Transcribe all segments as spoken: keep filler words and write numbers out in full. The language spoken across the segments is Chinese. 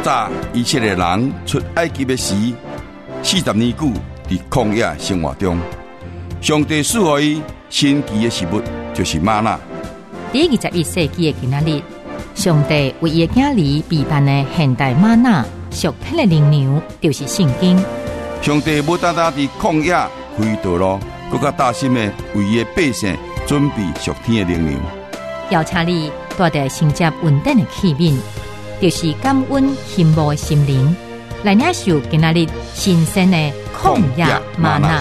早以色列人出埃及的时，四十年久伫曠野生活中，上帝赐予伊神奇的食物，就是吗哪。 第二十一世纪的今仔日，上帝为伊的囝儿备办的现代吗哪属天的灵粮，就是圣经。 上帝不单单伫曠野开道路，更加大心的为伊的百姓准备属天的灵粮。 邀请你带着承接稳定的器皿，就是感恩羡慕的心灵，来领受今仔日新鲜的曠野嗎哪。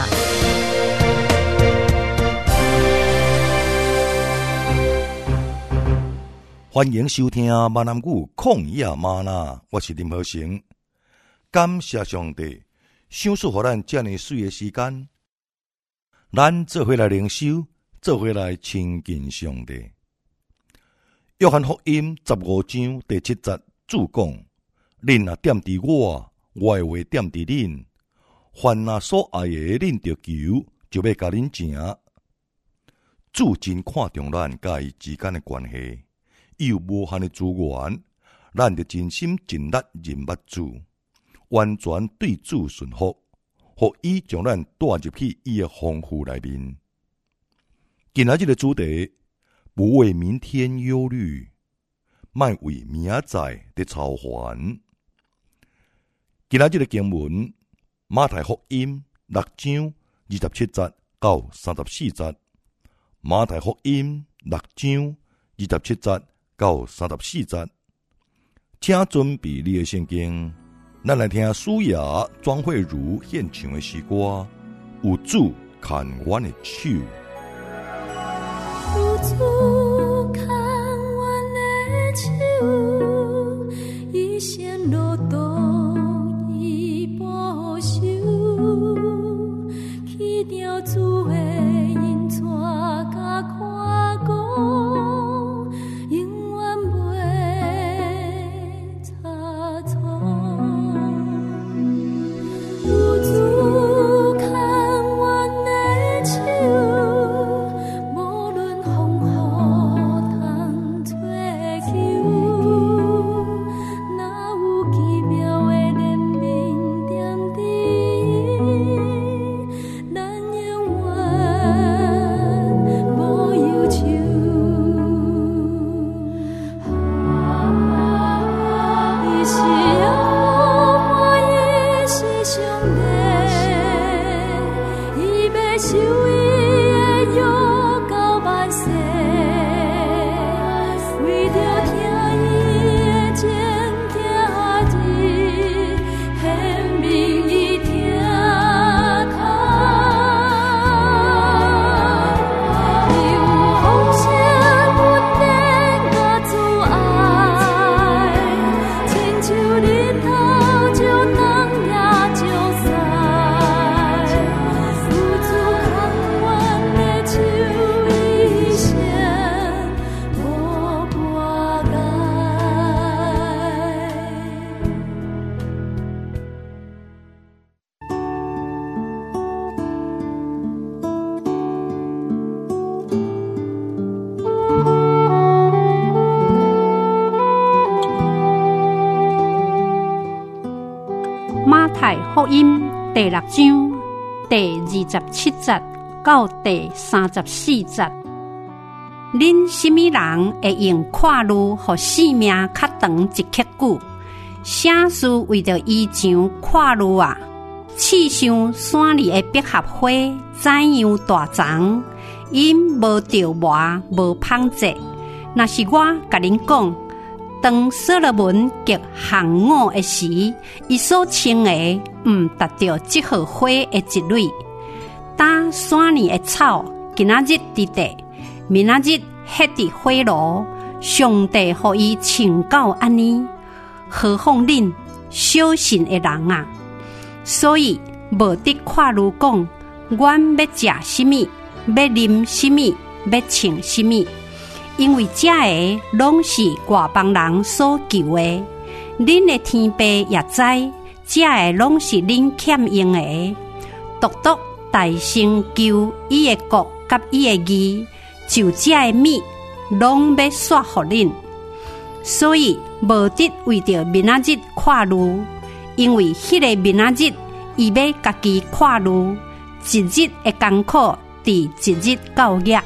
欢迎收听闽南语曠野嗎哪，我是林和成。感谢上帝，赏赐予咱这么水的时间，咱做伙来灵修，做伙来亲近上帝。约翰福音十五章第七节主讲：恁若踮伫我，我的话踮伫恁，凡若所爱的，恁着求，就要甲恁成。主真看重咱甲伊之间的关系，伊有无限的资源，咱着真心真力认捌主，完全对主顺服，互伊将咱带入去伊的丰富内面。今仔日的主题：不为明天忧虑，莫为明仔的操烦。今仔日的经文：馬太福音六章二十七節到三十四節。馬太福音六章二十七節到三十四節。請準備你的聖經，咱來聽蘇雅莊慧如獻唱的詩歌，有主看阮的手。 有主看阮的手，一生路途伊保守，去掉主的恩赐甲看顾，永远袂差错。有主看阮的手，无论风雨通吹求，哪有奇妙的怜悯点滴，咱永远无忧愁。伊是耶和华，伊是上帝，伊要守伊的约到万世，为着听伊的情行日，显明伊疼痛。伊有丰盛稳定甲慈爱，亲像日头照东也照西，有主看阮的手，一生无半解。 馬太福音第六章第二十七節到第三十四節。恁什麼人會用看路，互性命較長一刻久？啥事為着醫治看路啊？刺傷山裡的百合花，怎樣大長？因無着磨，無芳節。若是我甲恁講，當所羅門結行伍的時，伊所穿的毋達到這號花的一蕊。打山裡的草，今仔日佇地，明仔日迄佇火爐，上帝予伊穿到安尼，何況恁小信的人啊！所以無得看路講，阮要食什麼，要啉什麼，要穿什麼。因為這個攏是外邦人所求的，恁的天父也知，這個攏是恁欠用的。獨獨大聲求伊的國甲伊的義，就這個物攏要煞予恁。 所以无得为着明仔日看路，因为迄个明仔日伊要家己看路，一日的艰苦伫一日到夜。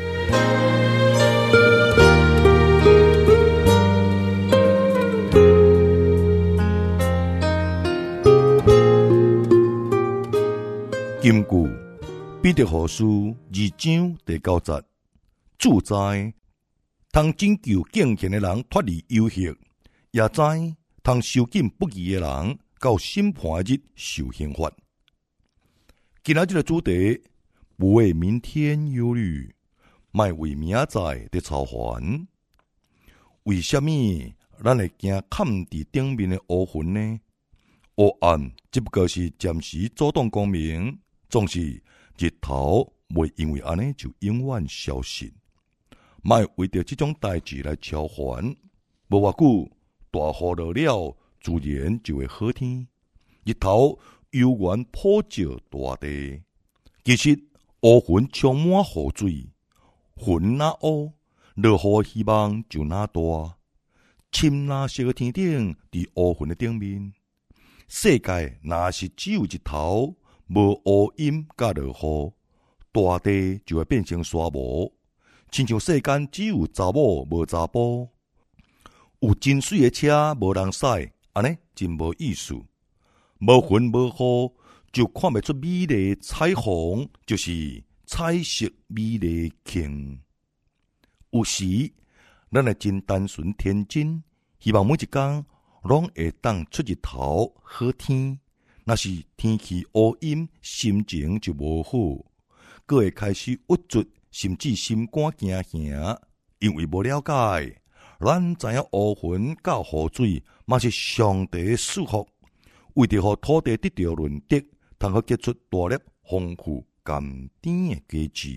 金句彼得后书二章第九节，主知通拯救敬虔的人脱离幽隙，也知通收紧不义的人到审判日受刑罚。今仔日的主题，不为明天忧虑，莫为明仔载的操烦。为什么咱会惊看伫顶面的乌云呢？黑暗只不过是暂时阻挡光明，总是日头袂因为安尼就永远消失。莫为着这种代志来超烦，无偌久大雨落了，自然就会好天。日头悠然普照大地。其实乌云充满雨水，云哪乌，落雨希望就哪大。深蓝色的天顶伫乌云的顶面，世界若是只有日头，无乌阴甲落雨，大地就会变成沙漠。亲像世间只有查某无查甫，有真水的车无人驶，安尼真无意思。无云无雨，就看袂出美丽的彩虹，就是彩色美丽的景。有时，咱会真单纯天真，希望每一天拢会当出日头好天。若是天气乌阴，心情就无好，佫会开始郁卒，甚至心肝惊吓，因为无了解。咱知影乌云甲雨水嘛是上帝的赐福，为着互土地得到润泽，通好结出大粒丰富甘甜的果子。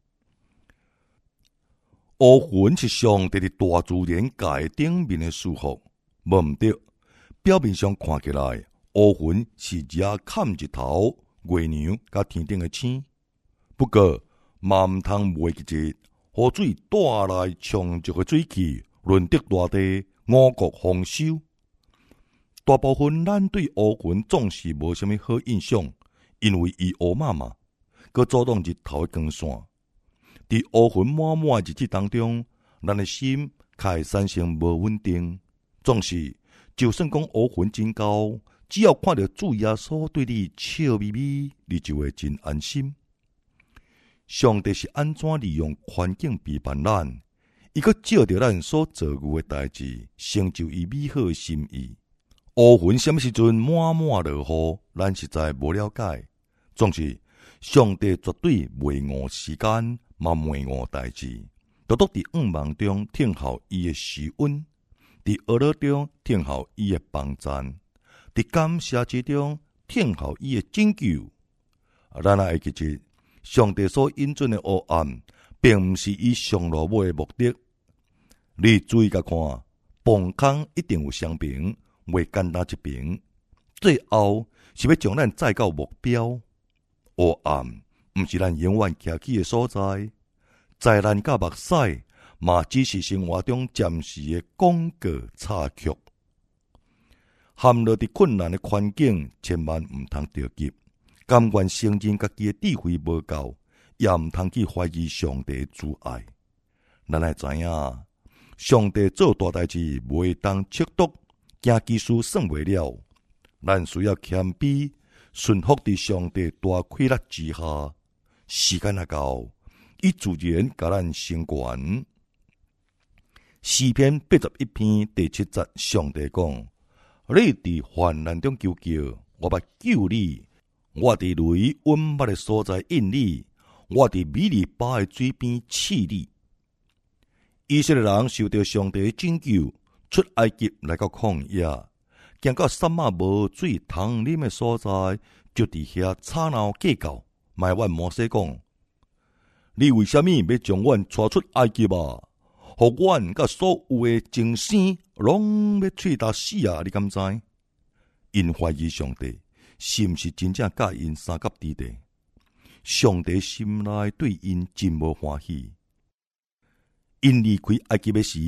乌云是上帝的大自然界顶面的赐福，无毋对。表面上看起来，乌云是遮砍日头、月亮甲天顶的星，不过嘛毋通袂记日，雨水带来充足的水汽，润泽大地，五谷丰收。大部分咱对乌云总是无啥物好印象，因为伊乌麻麻，佮阻挡日头的光线。伫乌云满满的日子当中，咱的心开始产生无稳定。总是，就算讲乌云真高，只要看到主耶稣对你笑眯眯，你就会真安心。上帝是安怎利用环境陪伴咱？伊佮照着咱所做过的代志，成就伊美好的心意。乌云什么时阵满满落雨，咱实在无了解。总是，上帝绝对袂误时间，嘛袂误代志。独独伫暗梦中听候伊的施恩，伫恶乐中听候伊的帮赞，伫感谢之中听候伊的拯救。咱也会记住，上帝所引准的黑暗，并毋是伊上落尾的目的。你注意甲看，崩空一定有双边，袂简单一边。最后是要将咱载到目标。黑暗毋是咱永远徛起的所在，灾难甲目屎嘛，只是生活中暂时的广告插曲。陷落伫困难的环境，千万毋通着急。甘愿承认家己的智慧无够，也毋通去怀疑上帝的慈爱。咱来知影，上帝做大代志袂当测度，惊技术算袂了。咱需要谦卑，顺服伫上帝大气力之下。时间若到，伊自然甲咱成全。诗篇八十一篇第七节，上帝讲：你伫患难中求救，我要救你。我伫雷温密的所在引你，我伫米利巴的水边饲你。以色列人受到上帝的拯救，出埃及来到旷野，行到三马无水通啉的所在，就伫遐吵闹计较，埋怨摩西讲：你为什么要将阮带出埃及啊？互阮甲所有的精生拢要吹打死啊！你敢知？因怀疑上帝是毋是真正甲因三甲之地？上帝心内对因真无欢喜。因离开埃及的时，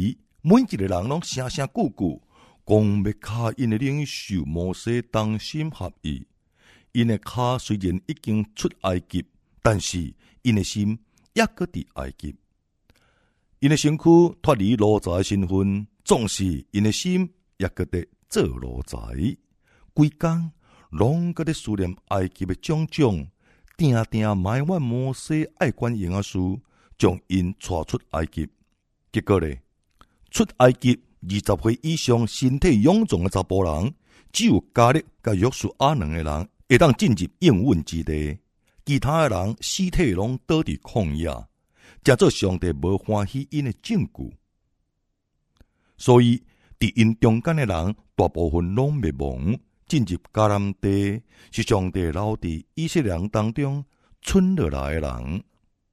每一个人拢声声句句讲要卡因的领袖摩西同心合意。因的卡虽然已经出埃及，但是因的心也搁伫埃及。因的身躯脱离奴才的身份，总是因的心也搁伫做奴才。规工拢搁伫思念埃及的种种，定定埋怨摩西爱管营仔事，将因带出埃及。结果咧，出埃及二十岁以上身体臃肿的查甫人，只有加勒甲约书亚两个人会当进入应允之地，其他的人尸体拢倒伫旷野，诚做上帝无欢喜因的证据。所以伫因中间的人大部分拢灭亡，进入迦南地，是上帝留伫以色列人当中存落来的人。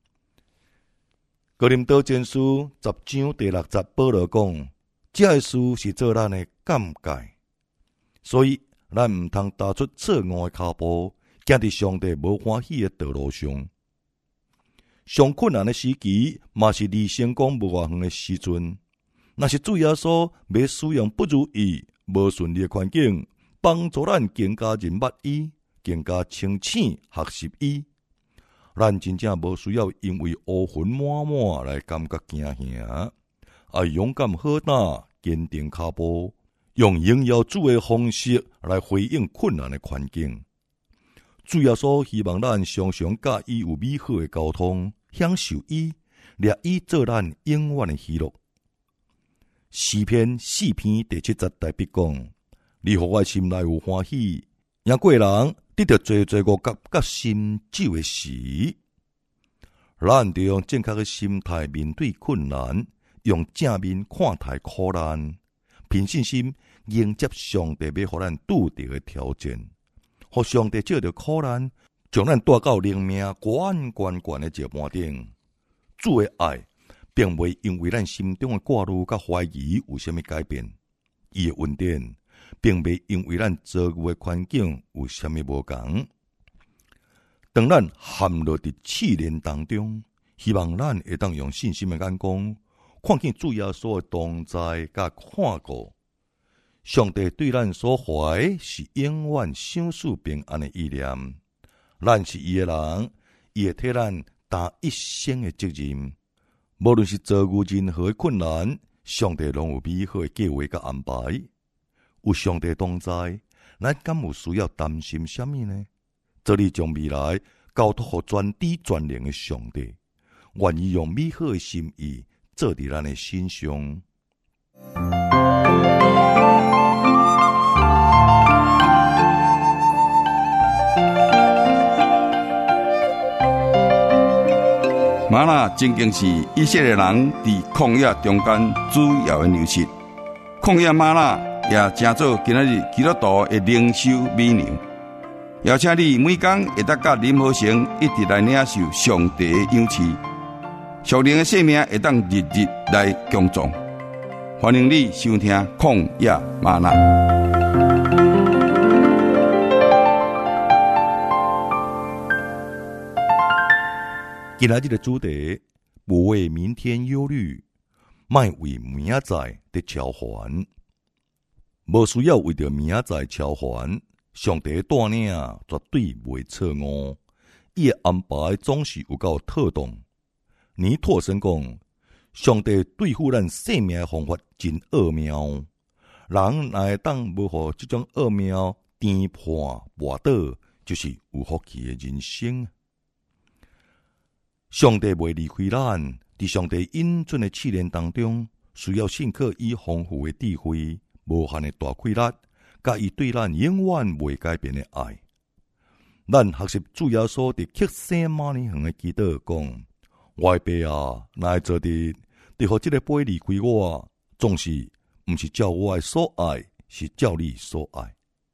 哥林多前书十章第六节，保罗讲，这个事是做咱的鉴戒，所以咱毋通踏出错误的脚步，行伫上帝无欢喜的道路上。上困难的时期，嘛是离成功无偌远的时阵。若是主耶稣要使用不如意、无顺利的环境，帮助咱更加认捌伊，更加清醒学习伊。咱真正无需要因为乌云满满来感觉惊吓，要勇敢好胆，坚定脚步，用荣耀主的方式来回应困难的环境。主耶稣希望咱常常甲伊有美好的交通，享受伊，掠伊做咱永远的喜乐。诗篇四篇第七节台笔讲：你互我心内有欢喜，赢过人得到最最五甲甲心酒的时，咱就用正确的心态面对困难，用正面看待苦难，凭信心迎接上帝要互咱拄着的挑战，互上帝借着苦难，将咱带到灵命悬悬悬的石盘顶。主的爱并未因为咱心中的挂虑甲怀疑有啥物改变，伊的恩典并未因为咱遭遇的环境有啥物无同。当咱陷落伫试炼当中，希望咱会当用信心的眼光，看见主耶稣的同在甲看顾。上帝对咱所怀是永远赏赐平安的意念，咱是伊的人，伊会替咱担一生的责任。无论是遭遇任何的困难，上帝拢有美好的计划甲安排。有上帝同在，咱敢有需要担心什么呢？这里将未来交托予全知全能的上帝，愿意用美好的心意做伫咱的身上。 玛纳正经是以色列人伫旷野中间主要的粮食。旷野玛纳也正做今仔日基督徒的灵修美粮。邀请你每天会当甲林和成一直来领受上帝的赏赐，属灵的生命会当日日来强壮。欢迎你收听曠野玛纳。 今仔日的主题，不为明天忧虑，莫为明仔的超凡。无需要为着明仔超凡，上帝带领绝对袂错误，伊的安排总是有够妥当。尼托森讲，上帝对付咱生命的方法真奥妙，人若会当无互这种奥妙颠破跋倒，就是有福气的人生。上帝袂离开咱，伫上帝恩准的试炼当中，需要信靠伊丰富的智慧、无限的大气力，甲伊对咱永远袂改变的爱。咱学习主耶稣伫克西马尼园的祈祷讲：我的爸啊，若会做得，得互这个杯离开我，总是毋是照我的所爱，是照你所爱。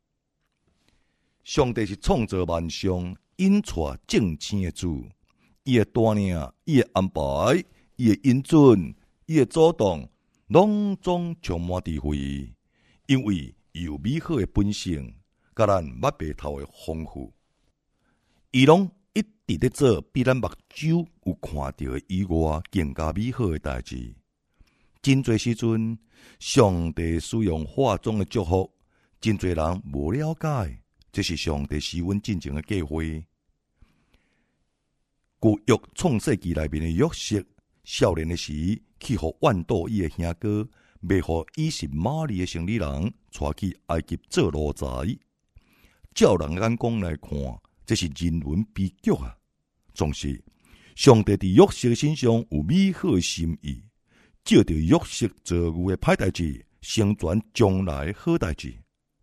上帝是创造万象、引带正生的主。伊的带领，伊的安排，伊的恩准，伊的主动，拢总充满智慧，因为伊有美好的本性，甲咱捌白头的丰富。伊拢一直在做比咱目睭有看到的以外更加美好的代志。 真侪时阵，上帝使用化妆的祝福，真侪人无了解，这是上帝施恩进前的计划。旧约创世纪内面的约瑟，少年的时去互万多伊的兄哥，卖互以实玛利的生理人，带去埃及做奴才。照人眼光来看，这是人伦悲剧啊！总是上帝伫约瑟身上有美好的心意，借着约瑟做有的歹代志，成全将来好代志。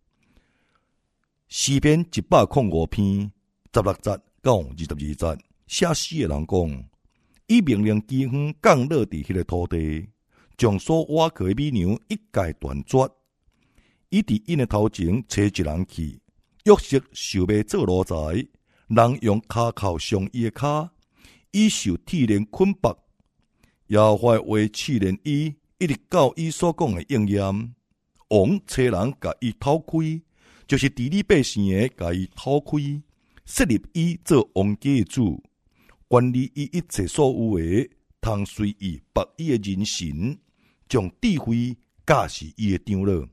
诗篇一百零五篇十六节到二十二节，写诗的人讲：伊命令饥荒降落伫迄个土地，将所挖去的米粮一概断绝。伊伫因的头前找一人去，约瑟受卖做奴才，人用骹扣上伊的骹，伊受铁链捆绑。耶和华的话试炼伊，一直到伊所讲的应验。王找人甲伊偷开，就是治理百姓的甲伊偷开，设立伊做王家的主，管理伊一切所有的，通随伊拔伊的人神，将智慧教示伊的长老。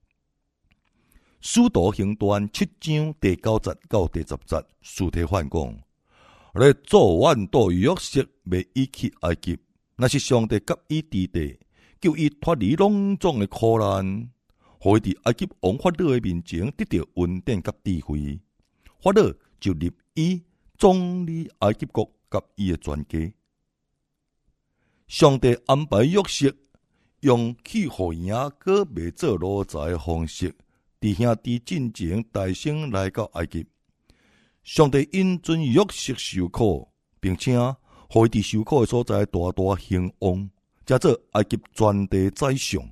使徒行传七章第九节到第十节，司提反讲：咧做万多约瑟卖伊去埃及，那是上帝给伊治地，叫伊脱离拢总的苦难，互伊伫埃及王法老的面前得到恩典甲智慧。法老就立伊总理埃及国甲伊的全家。上帝安排约瑟用去互兄哥卖做奴才的方式，伫兄弟进前大声来到埃及。上帝因准约瑟受苦，并且互伊伫受苦的所在大大兴旺，才做埃及全地宰相。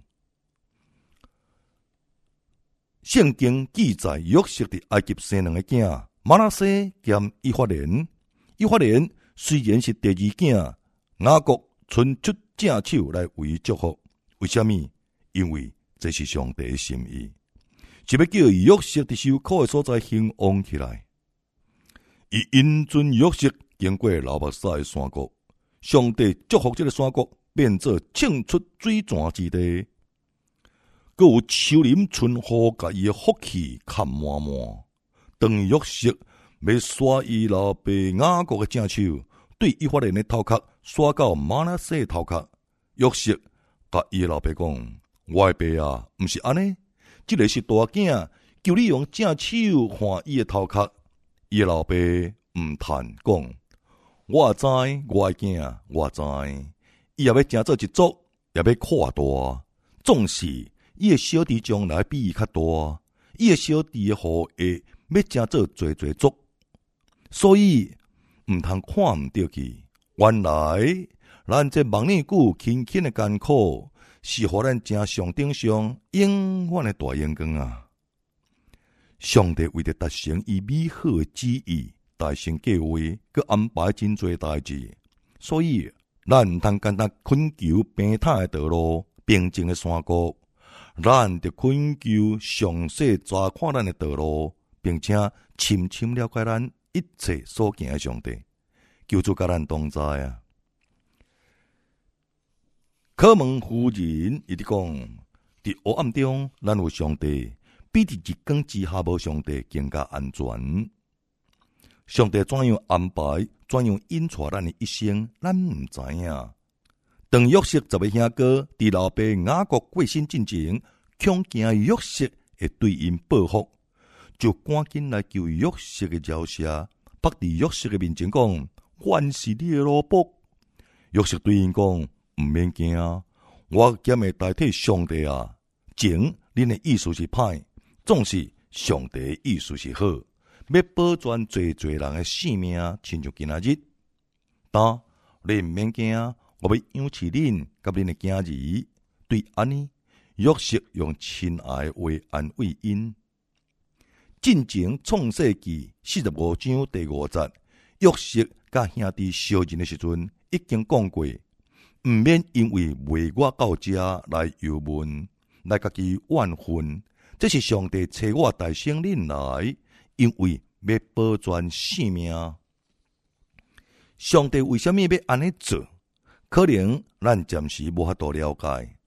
圣经记载约瑟伫埃及生两个囝，玛拿西兼以法莲。以法莲虽然是第二囝，雅各伸出正手来为祝福。为什么？因为这是上帝的心意，是要叫约瑟伫受苦的所在兴旺起来。伊因准约瑟经过流目屎的山谷，上帝祝福这个山谷变作沁出水泉之地，阁有树林春雨，甲伊的福气看满满。当约瑟要刷伊老爸雅各的正手，对以法莲的头壳刷到玛拿西的头壳，约瑟甲伊的老爸讲：我的爸啊，毋是安尼，这个是大囝，求你用正手换伊的头壳。伊的老爸毋叹讲：我知，我的囝，我知，伊也要成做一族，也要扩大。总是伊的小弟将来比伊较大，伊的小弟的后裔要成做侪侪族，所以毋通看毋到去。原来咱这万年久轻轻的艰苦，是互咱正上顶上永远的大阳光啊！上帝为了达成伊美好的旨意、大成计划，佮安排真侪代志，所以咱毋通简单恳求平坦的道路、平静的山谷，咱得恳求详细查看咱的道路，并且深深了解咱一切所行的上帝，求主甲咱同在啊！可蒙夫人伊伫讲，伫黑暗中，咱有上帝。比伫日光之下无上帝更加安全。上帝怎样安排，怎样引带咱的一生，咱毋知影。当约瑟十个兄哥伫老爸雅各过身进前，恐惊约瑟会对因报复，就赶紧来求约瑟的饶赦，趴伫约瑟的面前讲：阮是你的奴仆。约瑟对因讲：毋免惊，我兼会代替上帝啊。前恁的意思是歹。总是上帝的意思是好，要保全侪侪人的性命，亲像今仔日。但你毋免惊，我要养饲恁甲恁的囝儿。对安尼，约瑟用亲爱的话安慰因。进前创世纪四十五章第五节，约瑟甲兄弟相认的时阵，已经讲过，毋免因为卖我到这来忧闷，来家己怨恨。这是上帝找我大生恁来，因为要保全性命。上帝为什么要安尼做？可能咱暂时无法度了解，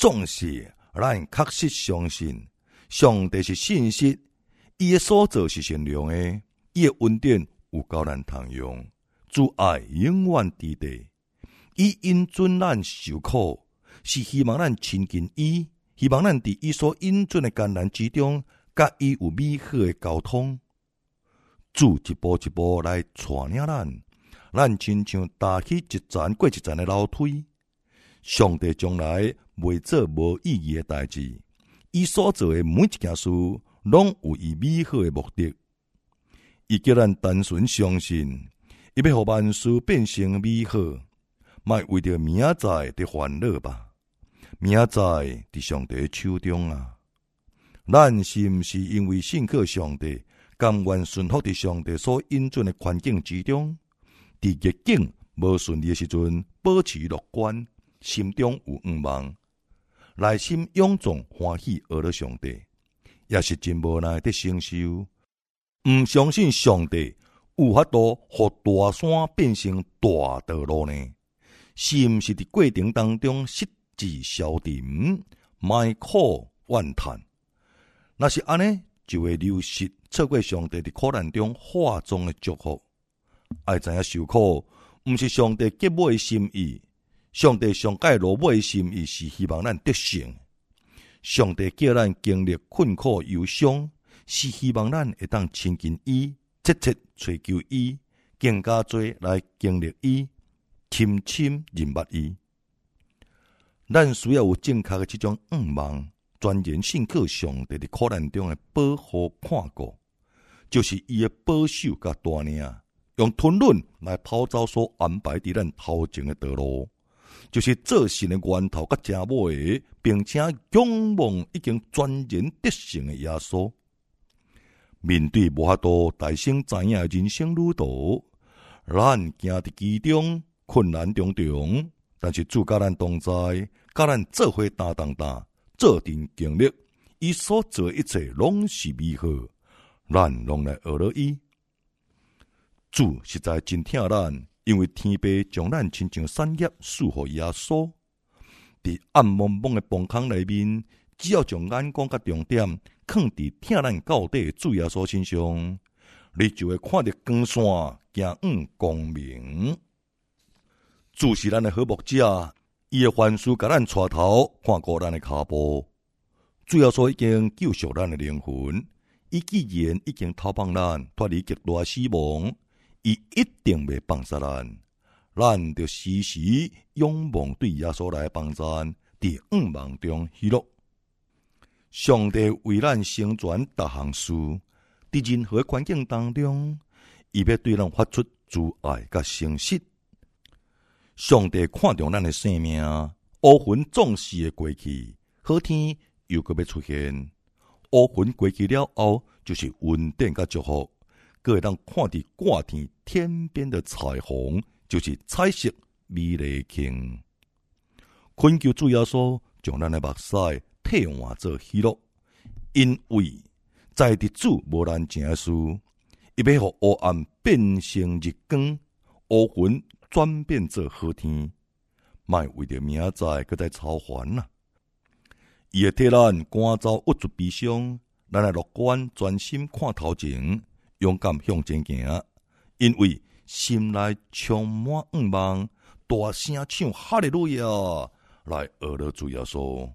总是咱确实相信，上帝是信实，伊的所做是善良的，伊的恩典有够咱通用，主爱永远伫地。伊因准咱受苦，是希望咱亲近伊，希望咱伫伊所引准的艰难之中，甲伊有美好的交通。主一步一步来带领咱，咱亲像搭起一层过一层的楼梯。上帝将来袂做无意义的代志，伊所做的每一件事，拢有伊美好的目的。伊叫咱单纯相信，伊要互万事变成美好，莫为着明仔载的烦恼吧。明仔载伫上帝手中啊，咱是毋是因为信靠上帝，甘愿顺服伫上帝所引准的环境之中，伫逆境无顺利的时阵，保持乐观，心中有愿望，内心涌壮欢喜，学了上帝，也是真无奈的承受。毋相信上帝有法度互大山变成大道路呢？是毋是伫过程当中失志消沉，卖苦怨叹？若是安尼，就会流失错过上帝伫苦难中化妆的祝福。爱知影受苦，毋是上帝结尾的心意。上帝上界落尾的心意是希望咱得胜。上帝叫咱经历困苦忧伤，是希望咱会当亲近伊，切切追求伊，更加多来经历伊，深深认捌伊。咱需要有正确的这种愿望，全然信靠上帝伫苦难中的保护看顾，就是伊的保守甲带领，用吞忍来跑走所安排伫咱头前的道路，就是做神的源头甲正尾，并且仰望已经全然得胜的耶稣。面对无法度大声知影的人生旅途，咱行伫其中困难重重，但是主甲咱同在，甲咱做伙担当担，做阵经历，伊所做的一切拢是美好，咱拢来学了伊。主实在真疼咱，因为天父将咱亲像产业赐予耶稣，伫暗蒙蒙的崩坑内面，只要将眼光甲重点放伫疼咱到底的主耶稣身上，你就会看到光线行向光明。主是咱的好牧者，伊的凡事甲咱带头看顾咱的脚步。主耶稣已经救赎咱的灵魂，伊既然已经投放咱脱离极大死亡，伊一定袂放杀咱。咱就时时仰望对耶稣来帮助，伫愿望中喜乐。上帝为咱成全逐项事，伫任何环境当中，伊要对咱发出慈爱甲诚实。上帝看重咱的生命，乌云总是会过去，好天又搁要出现。乌云过去了后，就是稳定甲祝福，搁会当看伫挂天天边的彩虹，就是彩色美丽镜。恳求主耶稣将咱的目屎替换做喜乐，因为在伫主无难成的事，伊要互黑暗变成日光，乌云转变做好天，莫为着明仔载搁再操烦啦。伊会替咱赶走恶作悲伤，咱来乐观专心看头前，勇敢向前行，因为心内充满愿望，大声唱哈利路亚，来学了主耶稣。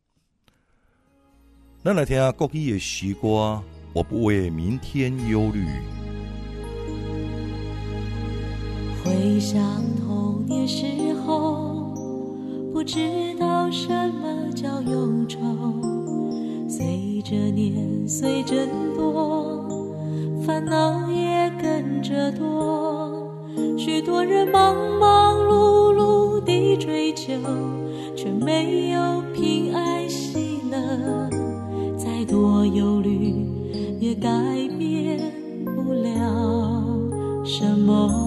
咱来听国语的诗歌，我不为明天忧虑。 回想童年时候，不知道什么叫忧愁，随着年岁增多，烦恼也跟着多，许多人忙忙碌碌地追求，却没有平安喜乐，再多忧虑也改变不了什么。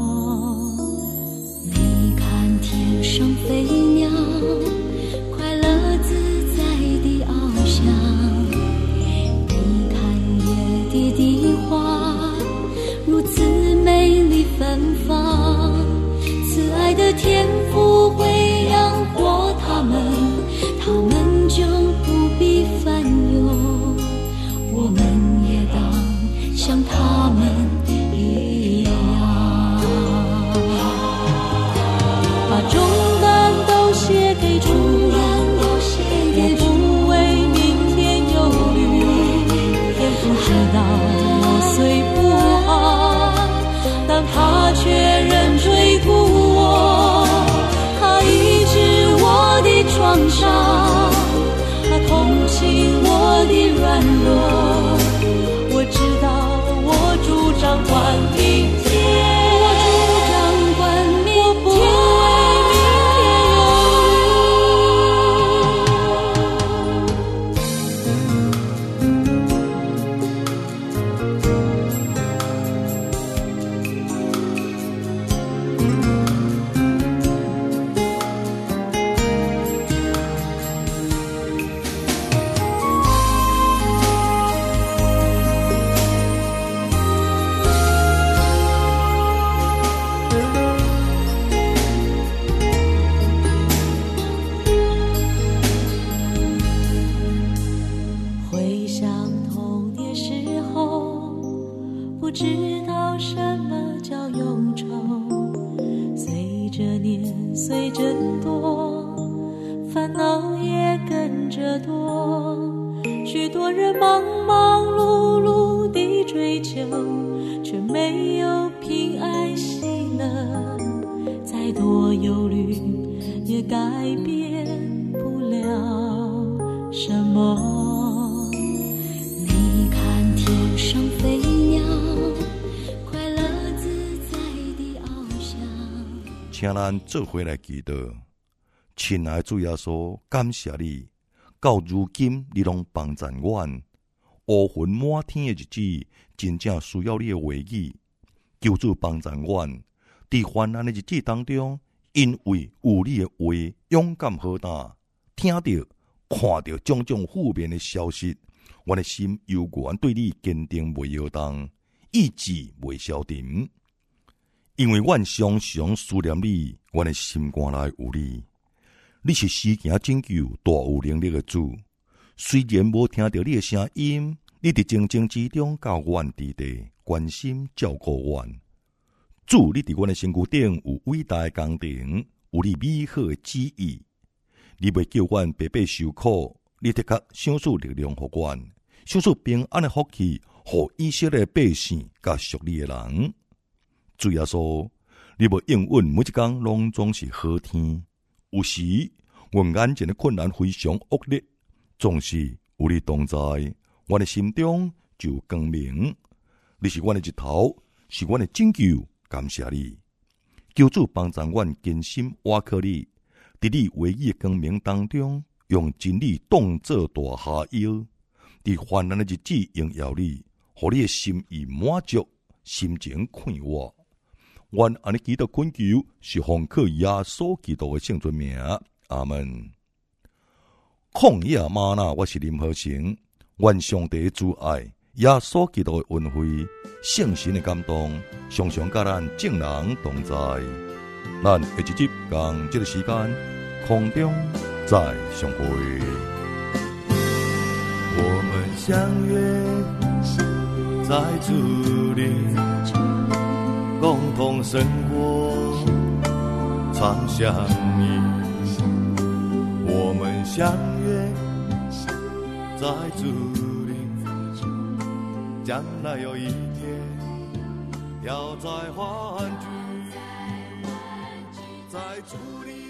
你看天上飞鸟，快乐自在地翱翔，你看野地的花如此美丽芬芳，慈爱的天父会养活他们，他们着年，随着多，烦恼也跟着多。许多人忙忙碌碌地追求，却没有平安喜乐。再多忧虑，也改变不了什么。你看天上飞鸟，快乐自在地翱翔。 请咱做伙来祈祷。亲爱的主耶稣，感谢你，到如今你拢帮助阮。乌云满天的日子，真正需要你的话语。求主帮助阮，伫患难的日子当中，因为有你的话，勇敢好胆，听到、看到种种负面的消息，阮的心犹原对你坚定袂摇动，意志袂消沉。因为阮常常思念你，阮的心肝内有你。你是施行拯救、大有能力的主。虽然无听到你的声音，你伫静静之中教阮伫地，关心照顾阮。主，你伫阮的身躯顶有伟大的工程，有你美好的旨意。你袂叫阮白白受苦，你的确赏赐力量互阮，赏赐平安的福气，互以色列百姓甲属你的人。主耶稣，你无应允每一天拢总是好天。有时，阮眼前的困难非常恶劣，总是有你同在，阮的心中就光明。你是阮的日头，是阮的拯救，感谢你。求主帮助阮坚心倚靠你，伫你话语的光明当中，用真理当作大下药，伫患难的日子荣耀你，互你的心意满足，心情快活。愿安尼祈祷恳求，是奉靠耶稣基督的圣尊名，阿门。旷野吗哪，我是林和成。愿上帝的主爱、耶稣基督的恩惠、圣神的感动，常常甲咱众人同在。咱下一集同这个时间空中再相会。 我们相约在主里。共同生活，常相依。我们相约在主里，将来有一天要再欢聚，在主里。